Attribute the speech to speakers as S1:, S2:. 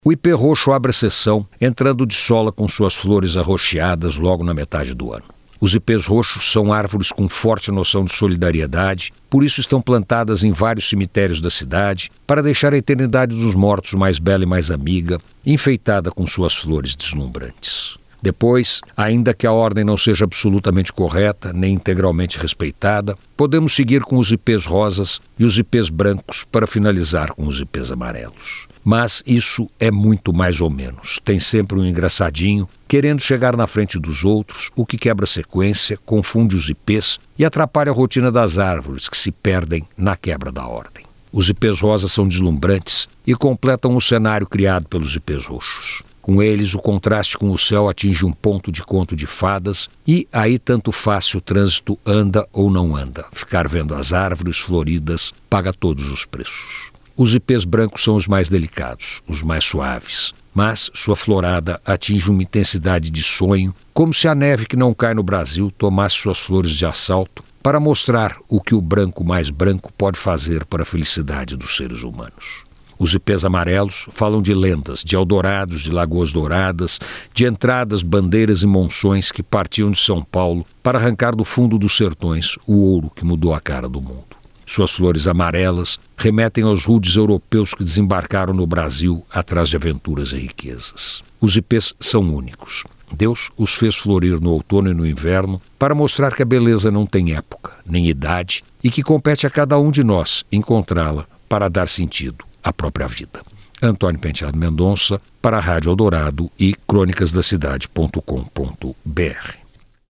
S1: O ipê roxo abre a sessão, entrando de sola com suas flores arroxeadas logo na metade do ano. Os ipês roxos são árvores com forte noção de solidariedade, por isso estão plantadas em vários cemitérios da cidade, para deixar a eternidade dos mortos mais bela e mais amiga, enfeitada com suas flores deslumbrantes. Depois, ainda que a ordem não seja absolutamente correta, nem integralmente respeitada, podemos seguir com os ipês rosas e os ipês brancos para finalizar com os ipês amarelos. Mas isso é muito mais ou menos. Tem sempre um engraçadinho, querendo chegar na frente dos outros, o que quebra a sequência, confunde os ipês e atrapalha a rotina das árvores, que se perdem na quebra da ordem. Os ipês rosas são deslumbrantes e completam o cenário criado pelos ipês roxos. Com eles, o contraste com o céu atinge um ponto de conto de fadas e aí tanto faz se o trânsito anda ou não anda. Ficar vendo as árvores floridas paga todos os preços. Os ipês brancos são os mais delicados, os mais suaves, mas sua florada atinge uma intensidade de sonho, como se a neve que não cai no Brasil tomasse suas flores de assalto para mostrar o que o branco mais branco pode fazer para a felicidade dos seres humanos. Os ipês amarelos falam de lendas, de eldorados, de lagoas douradas, de entradas, bandeiras e monções que partiam de São Paulo para arrancar do fundo dos sertões o ouro que mudou a cara do mundo. Suas flores amarelas remetem aos rudes europeus que desembarcaram no Brasil atrás de aventuras e riquezas. Os ipês são únicos. Deus os fez florir no outono e no inverno para mostrar que a beleza não tem época, nem idade e que compete a cada um de nós encontrá-la para dar sentido à própria vida. Antônio Penteado Mendonça, para a Rádio Eldorado e crônicasdacidade.com.br.